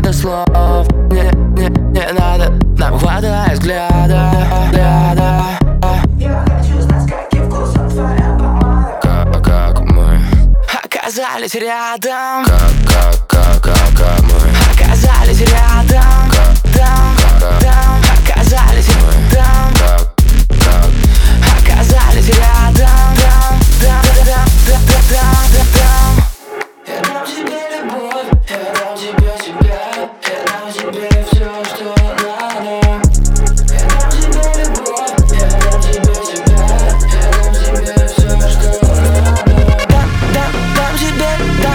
надо слов, не надо, нам хватает взгляда. Я хочу знать, с каким вкусом твоя помада. Как мы оказались рядом. Как мы оказались рядом. Оказались рядом. Оказались рядом. Я дам тебе любовь, я дам тебе себя, я дам тебе все, что надо. Я дам тебе любовь, я дам тебе себя, я дам тебе все, что надо. Дам тебе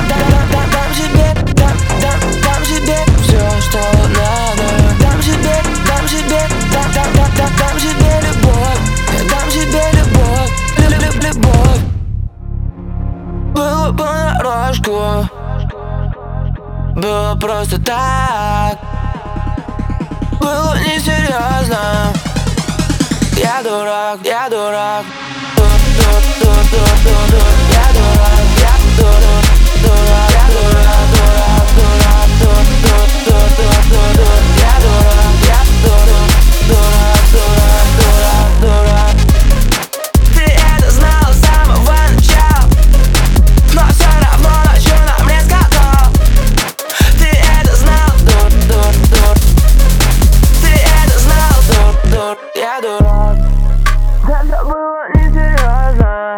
все, что надо. Дам тебе любовь, я дам тебе любовь. Было понарошку, было просто так, было несерьезно. Я дурак, я дурак. Я дурак, я дурак, я дурак, я дурак. Ты это знала с самого начала, но все равно ночью нам не сказал. Ты это знал, ты это знал, я дурак. Это было несерьезно.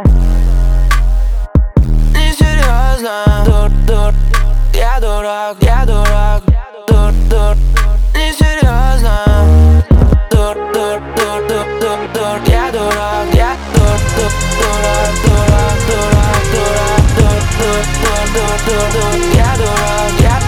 Несерьезно. Я дурак, я дурак. Несерьезно. Я дурак, я я дурак, я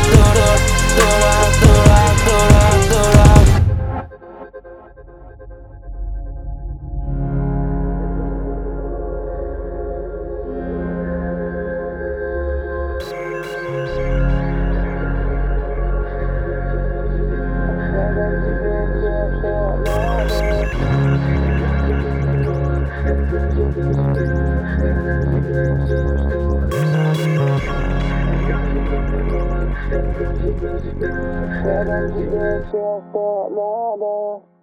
Я дам тебе все, что надо.